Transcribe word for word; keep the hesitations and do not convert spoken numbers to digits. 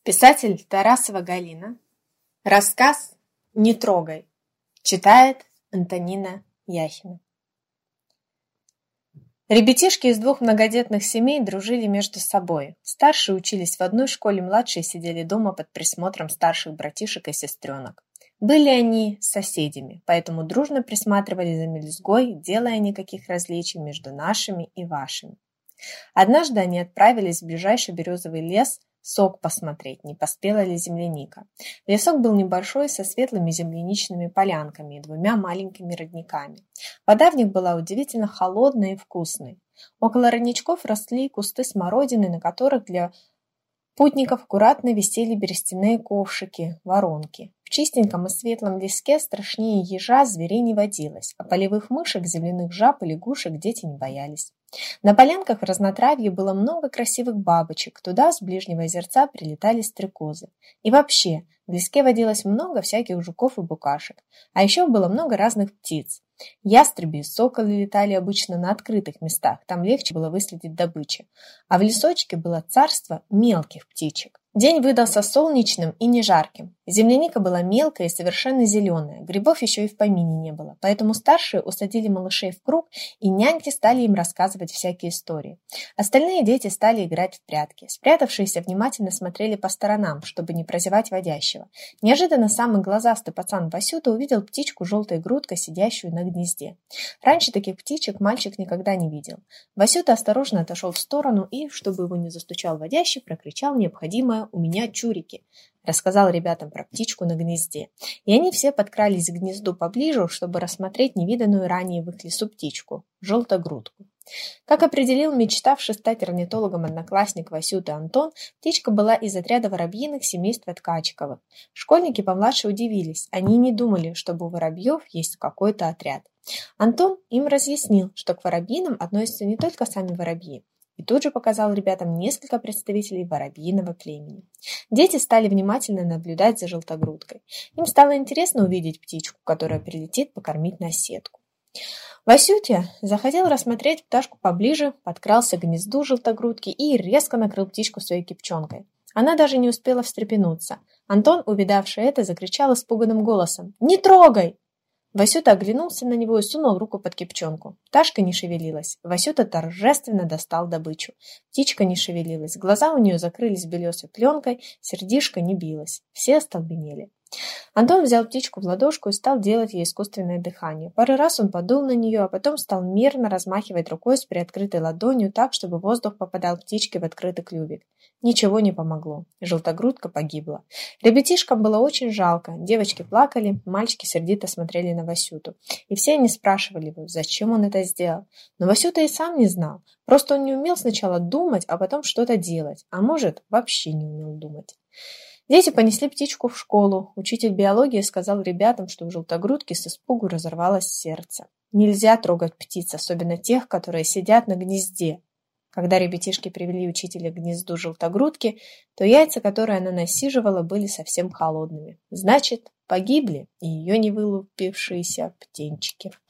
Писатель Тарасова Галина. Рассказ «Не трогай». Читает Антонина Яхина. Ребятишки из двух многодетных семей дружили между собой. Старшие учились в одной школе, младшие сидели дома под присмотром старших братишек и сестренок. Были они соседями, поэтому дружно присматривали за мелюзгой, делая никаких различий между нашими и вашими. Однажды они отправились в ближайший березовый лес сок посмотреть, не поспела ли земляника. Лесок был небольшой, со светлыми земляничными полянками и двумя маленькими родниками. Вода в них была удивительно холодной и вкусной. Около родничков росли кусты смородины, на которых для путников аккуратно висели берестяные ковшики, воронки. В чистеньком и светлом леске страшнее ежа зверей не водилось, а полевых мышек, земляных жаб и лягушек дети не боялись. На полянках в разнотравье было много красивых бабочек, туда с ближнего озерца прилетали стрекозы. И вообще, в леске водилось много всяких жуков и букашек, а еще было много разных птиц. Ястреби и соколы летали обычно на открытых местах, там легче было выследить добычу. А в лесочке было царство мелких птичек. День выдался солнечным и не жарким. Земляника была мелкая и совершенно зеленая, грибов еще и в помине не было, поэтому старшие усадили малышей в круг, и няньки стали им рассказывать всякие истории. Остальные дети стали играть в прятки. Спрятавшиеся внимательно смотрели по сторонам, чтобы не прозевать водящего. Неожиданно самый глазастый пацан Васюта увидел птичку желтой грудкой, сидящую на гнезде. Раньше таких птичек мальчик никогда не видел. Васюта осторожно отошел в сторону и, чтобы его не застучал водящий, прокричал необходимое «У меня чурики», рассказал ребятам про птичку на гнезде. И они все подкрались к гнезду поближе, чтобы рассмотреть невиданную ранее в их лесу птичку – желтогрудку. Как определил мечтавший стать орнитологом одноклассник Васюты Антон, птичка была из отряда воробьиных семейства Ткачковых. Школьники помладше удивились, они не думали, чтобы у воробьев есть какой-то отряд. Антон им разъяснил, что к воробьиным относятся не только сами воробьи, и тут же показал ребятам несколько представителей воробьиного племени. Дети стали внимательно наблюдать за желтогрудкой. Им стало интересно увидеть птичку, которая прилетит покормить на сетку. Васюте захотел рассмотреть пташку поближе, подкрался к гнезду желтогрудки и резко накрыл птичку своей кипчонкой. Она даже не успела встрепенуться. Антон, увидавший это, закричал испуганным голосом: «Не трогай!» Васюта оглянулся на него и сунул руку под кипчонку. Пташка не шевелилась. Васюта торжественно достал добычу. Птичка не шевелилась. Глаза у нее закрылись белесой пленкой, сердишко не билось. Все остолбенели. Антон взял птичку в ладошку и стал делать ей искусственное дыхание. Пару раз он подул на нее, а потом стал мерно размахивать рукой с приоткрытой ладонью так, чтобы воздух попадал птичке в открытый клювик. Ничего не помогло. Желтогрудка погибла. Ребятишкам было очень жалко. Девочки плакали, мальчики сердито смотрели на Васюту. И все они спрашивали его, зачем он это сделал. Но Васюта и сам не знал. Просто он не умел сначала думать, а потом что-то делать. А может, вообще не умел думать. Дети понесли птичку в школу. Учитель биологии сказал ребятам, что у желтогрудки с испугу разорвалось сердце. Нельзя трогать птиц, особенно тех, которые сидят на гнезде. Когда ребятишки привели учителя к гнезду желтогрудки, то яйца, которые она насиживала, были совсем холодными. Значит, погибли и ее не вылупившиеся птенчики.